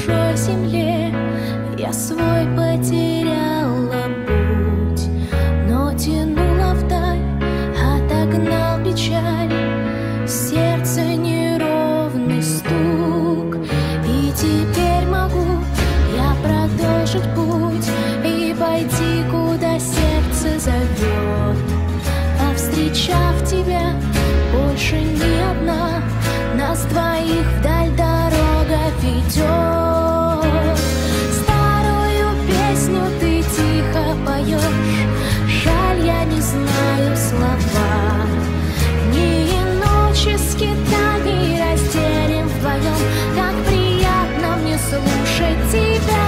чужой земле я свой потеряла путь, но тянула вдаль, отогнал печаль, сердце неровный стук. И теперь могу я продолжить путь и пойти, куда сердце зовет. Повстречав тебя, больше не одна, нас двоих вдаль дорога ведет. Старую песню ты тихо поешь, жаль, я не знаю слова. Дни и ночи скитаний разделим вдвоем, как приятно мне слушать тебя.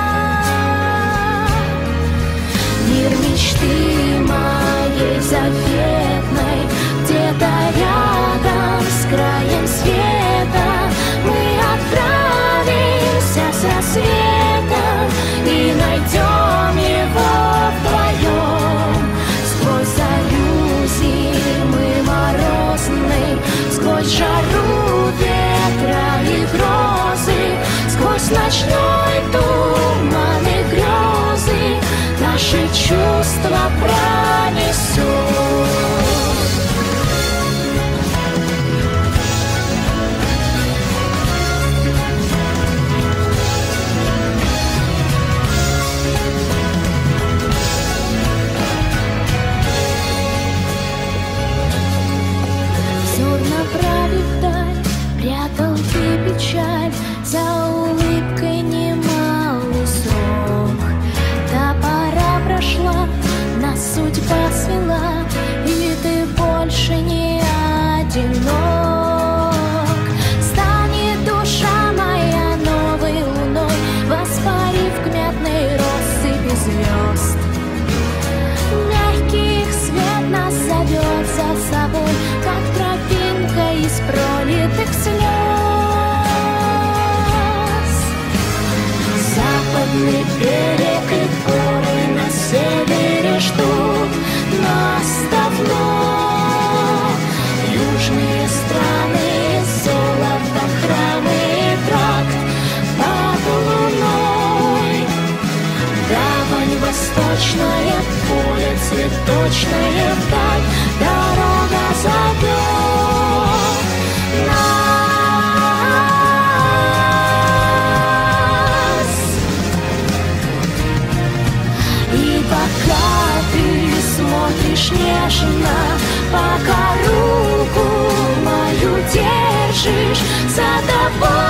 Мир мечты моей заветной, где-то рядом с краем света мы отправимся с рассветом и найдем его вдвоем. Сквозь зарю зимы морозной, сквозь жару ветра и грозы, сквозь ночной туман и грезы наши чувства пронесут. Взор направив вдаль, прятал ты печаль, за улыбкой немалый срок. Та пора прошла, нас судьба свела, и ты больше не одинок. Станет душа моя новой луной, воспарив к мятной россыпи звезд. Мягкий их свет нас зовет за собой, как тропинка из пролитых слез. Западный берег и горы на севере ждут нас давно. Южные страны, золото, храмы и тракт под луной. Гавань восточная, поле цветочное вдаль, дорога зовет нас. И пока ты смотришь нежно, пока руку мою держишь, за тобой